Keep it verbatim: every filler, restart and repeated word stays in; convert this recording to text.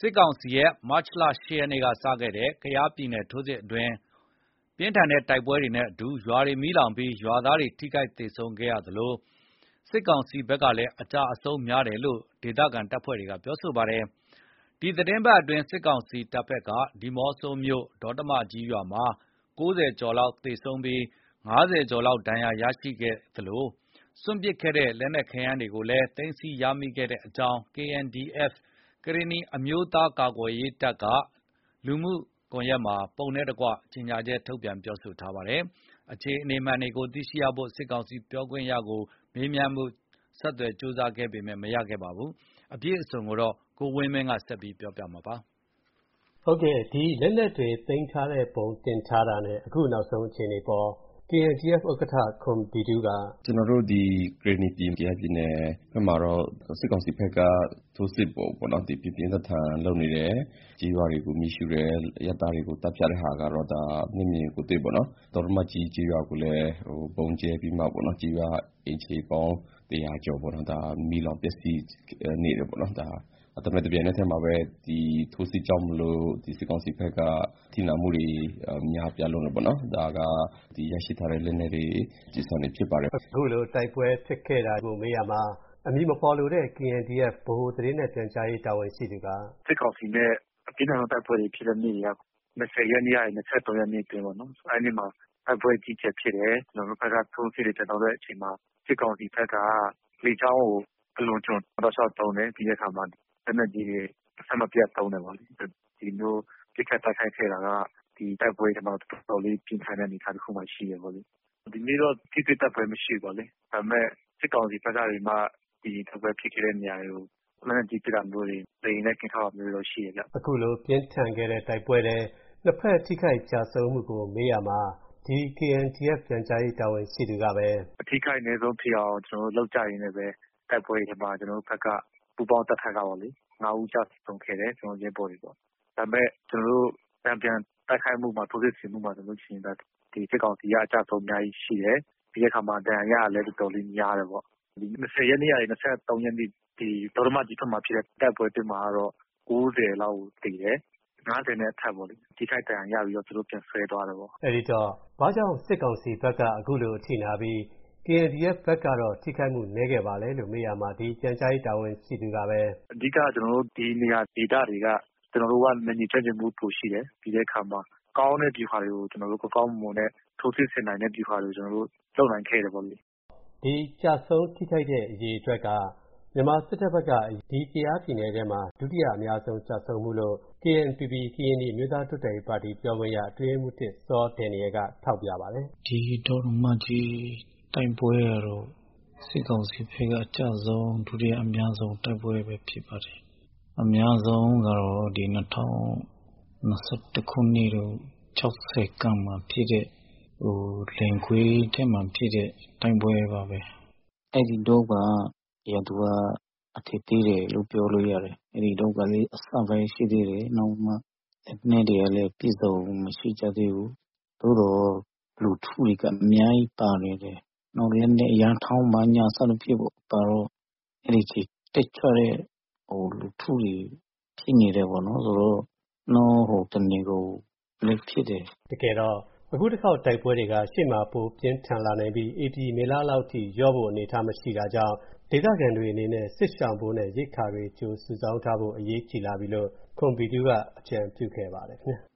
စစ်ကောင်စီရဲ့မတ်လ ၈ ရက်နေ့ကစခဲ့တဲ့ ကယားပြည်နယ်ထိုးစစ်အတွင်း ပြင်းထန်တဲ့တိုက်ပွဲတွေနဲ့အတူ ရွာတွေမီးလောင်ပြီး ရွာသားတွေ ထိခိုက်သေဆုံးခဲ့ရသလို စစ်ကောင်စီဘက်ကလည်း အကျအဆုံးများတယ်လို့ ဒေသခံတပ်ဖွဲ့တွေက ပြောဆိုပါတယ်။ ဒီသီတင်းပတ်အတွင်း စစ်ကောင်စီတပ်ဘက်က ဒီးမော့ဆိုမြို့ ဒေါတမကြီးရွာမှာ ၉၀ ကျော်လောက်သေဆုံးပြီး ၅၀ ကျော်လောက် ဒဏ်ရာရရှိခဲ့သလို စွန့်ပစ်ခဲ့တဲ့ လက်နက်ခဲယမ်းတွေကိုလည်း သိမ်းဆည်းရမိခဲ့ကြောင်း ကေအန်ဒီအက်ဖ် ကရင်နီအမျိုးသားကာကွယ်ရေးတပ်က လူမှုကွန်ရက်မှာ ပုံနဲ့တကွ ကြေညာချက်ထုတ်ပြန်ပြောဆိုထားပါတယ်။ အခြေအနေမှန်ကိုသိရှိဖို့ စစ်ကောင်စီပြောခွင့်ရကို မေးမြန်းဖို့ ဆက်သွယ်ကြိုးစားခဲ့ပေမယ့် မရခဲ့ပါဘူး။ အပြည့်အစုံကိုတော့ ကိုဝင်းမင်းက ဆက်ပြောပြပါမယ်။ ဟုတ်ကဲ့ ဒီလက်နက်တွေသိမ်းထားတဲ့ပုံတင်ထားတာနဲ့ အခုနောက်ဆုံးအခြေအနေပေါ် ကေအန်ဒီအက်ဖ် ဥက္ကဋ္ဌ ခွန်ဘီဒူးကကျနော်တို့ ဒီ ကရင်နီပြည် ကယားပြည်နယ်ဘက်မှာတော့ စစ်ကောင်စီဘက်က ထိုးစစ်ကိုပေါ့နော် ပြင်းပြင်းထန်ထန်လုပ်နေတယ်။ ကျေးရွာတွေကို မီးရှို့တယ်။ အရပ်သားတွေကို သတ်ဖြတ်တဲ့ဟာကတော့ ဒါ မျက်မြင်ကိုယ်တွေ့ပေါ့နော်။ ဒေါတမကြီးကျေးရွာကိုလည်း ဗုံးကြဲပြီးမှပေါ့နော် ကျေးရွာအိမ်ခြေပေါင်း ၁၀၀ ကျော်ပေါ့နော် ဒါမီးလောင်ပျက်စီးနေတယ်ပေါ့နော်။ ဒါဒါပေမယ့် တပြိုင်နက်တည်းမှာပဲ ဒီထိုးစစ်ကြောင့်မို့လို့ ဒီစစ်ကောင်စီဘက်က ထိနာမှုတွေအများအပြားလုပ်တယ်ပေါ့နော်။ ဒါက ဒီရရှိထားတဲ့လက်နက်တွေ ကျည်ဆံတွေဖြစ်ပါတယ်။အခုလိုတိုက်ပွဲဖြစ်ခဲ့တာကိုမေးရာမှာ အမည်မဖော်လိုတဲ့ ကေအန်ဒီအက်ဖ် ဗဟိုသတင်းနဲ့ပြန်ကြားရေးတာဝန်ရှိသူကစစ်ကောင်စီနဲ့အပြင်းထန်ဆုံးတိုက်ပွဲတွေဖြစ်တဲ့နေ့တွေက ၂၀ ရက်နေ့ကနေ ၂၃ ရက်နေ့အတွင်းပေါ့နော်။ အဲ့နေ့မှာတိုက်ပွဲအကြီးအကျယ်ဖြစ်တယ်။ ကျနော်တို့ဘက်က ထိုးစစ်တွေပြန်လုပ်တဲ့အချိန်မှာ စစ်ကောင်စီဘက်က လေကြောင်းကိုအလွန်အကျွံတောက်လျှောက်သုံးတယ်။ ပြီးတဲ့အခါမှာ လက်နက်ကြီးတွေအဆက်မပြတ်သုံးတယ်ပေါ့လေ။ ဒီလိုပစ်ခတ်တိုက်ခိုက်ခဲ့တာက ဒီတိုက်ပွဲထဲမှာတော်တော်လေးပြင်းထန်တဲ့အနေအထားတစ်ခုမှာရှိတယ်ပေါ့လေ။ ဒီနေ့တော့ထိတွေ့တိုက်ပွဲမရှိဘူးပေါ့လေ။ ဒါပေမဲ့စစ်ကောင်စီဘက်ကနေမှ ဒီတိုက်ပွဲဖြစ်ခဲ့တဲ့နေရာတွေကို လက်နက်ကြီးပစ်တာမျိုးတွေ လေယာဉ်နဲ့ကင်းထောက်တာမျိုးတွေတော့ရှိတယ်ဗျ။အခုလိုပြင်းထန်ခဲ့တဲ့တိုက်ပွဲထဲ နှစ်ဖက်ထိခိုက်ကျဆုံးမှုကိုမေးရာမှာ ဒီ ကေအန်ဒီအက်ဖ် ပြန်ကြားရေးတာဝန်ရှိသူကပဲအထိခိုက်အနည်းဆုံးဖြစ်အောင်ကျနော်တို့လုပ်ကြရင်းနဲ့ပဲ တိုက်ပွဲထဲမှာကျနော်တို့ဘက်က ပူးပေါင်းတပ်ဖွဲ့ကပေါ့လေ ၅ ဦးကျဆုံးခဲ့တယ်။ ကျနော်တို့ရဲဘော်တွေပေါ့။ ဒါပေမဲ့ကျနော်တို့တန်ပြန်တိုက်ခိုက်မှုမှာ ထိုးစစ်ဆင်မှုမှာဆိုလို့ရှိရင် ဒီစစ်ကောင်စီကအကျဆုံးအများကြီးရှိတယ်။ ပြီးတဲ့အခါမှာဒဏ်ရာရတာလည်းတော်တော်လေးများတယ်ပေါ့။ ဒီ၂၀ ရက်နေ့ကနေ ၂၃ ရက်နေ့ ဒီဒေါတမကြီးဘက်မှာဖြစ်တဲ့တိုက်ပွဲအတွင်းမှာတော့ ၉၀ လောက်သေတယ်။ ၅၀ နဲ့အထက်ပေါ့လေ။ ထိခိုက်ဒဏ်ရာရပြီးတော့သူတို့ပြန်ဆွဲသွားတယ်ပေါ့။အဲ့ဒီတော့ဘာကြောင့်စစ်ကောင်စီဘက်က အခုလိုအထိနာပြီး ကေအန်ဒီအက်ဖ် ဘက်ကတော့ထိခိုက်မှုနည်းခဲ့ပါလဲလို့မေးရာမှာ ဒီပြန်ကြားရေးတာဝန်ရှိသူကပဲအဓိကကျနော်တို့ဒီနေရာဒေသတွေက ကျနော်တို့ကနယ်မြေကျွမ်းကျင်မှုပိုရှိတယ်။ ပြီးတဲ့အခါမှာကောင်းတဲ့ဗျူဟာတွေကို ကျနော်တို့ကောင်းကောင်းမွန်မွန်နဲ့ထိုးစစ်ဆင်နိုင်တဲ့ဗျူဟာတွေကို ကျနော်တို့လုပ်နိုင်ခဲ့တယ်ပေါ့လေ။ ဒီကျဆုံးထိခိုက်တဲ့အရေအတွက်က မြန်မာစစ်တပ်ဘက်က ဒီကယားပြည်နယ်ထဲမှာ ဒုတိယအများဆုံးကျဆုံးမှုလို့ ကေအန်ပီပီ ကရင်နီအမျိုးသားတိုးတက်ရေးပါတီပြောခွင့်ရ အတွင်းရေးမှူး စောဒယ်နီရယ်က ထောက်ပြပါတယ်။ ဒီဒေါတမကြီးတိုက်ပွဲကတော့ စစ်ကောင်စီဘက်ကအကျဆုံးဒုတိယအများဆုံးတိုက်ပွဲပဲဖြစ်ပါတယ်။ အများဆုံးကတော့ဒီ၂၀၂၁ ခုနှစ်တုန်း ၆၀ ခန့်မှာဖြစ်တဲ့ ဟိုလယ်ကွင်းထဲမှာဖြစ်တဲ့တိုက်ပွဲပါပဲ။ အဲ့ဒီတုန်းက ရန်သူကအထင်သေးတယ်လို့ပြောလို့ရတယ်။ အဲ့ဒီတုန်းကလည်းအစပိုင်းရှိသေးတယ်။ နောက်မှလက်နက်တွေကလည်းပြည့်စုံမရှိကြသေးဘူး။ သို့သော်လူထုတွေကအများကြီးပါနေတယ်။ နောက်လက်နက်အရမ်းထောင်းမိုင်းများစသဖြင့်ပေါ့ပါတော့ အဲ့ဒီတက်ကြွတဲ့ဟိုလူထုတွေဖြစ်နေတယ်ပေါ့နော်ဆိုတော့နော်ဟိုတနေကုန်လည်းဖြစ်တယ်။ တကယ်တော့အခုတစ်ခေါက်တိုက်ပွဲတွေကရှေ့မှာပိုပြင်းထန်လာနိုင်ပြီး ဧပြီမေလလောက်ထိလျော့ဖို့အနေအထားမရှိတာကြောင့် ဒေသခံတွေအနေနဲ့စစ်ရှောင်ဖို့နဲ့ရိက္ခာတွေကြိုစုဆောင်းထားဖို့အရေးကြီးလာပြီလို့ ခွန်ဘီဒူးကအကြံပြုခဲ့ပါတယ်ခင်ဗျာ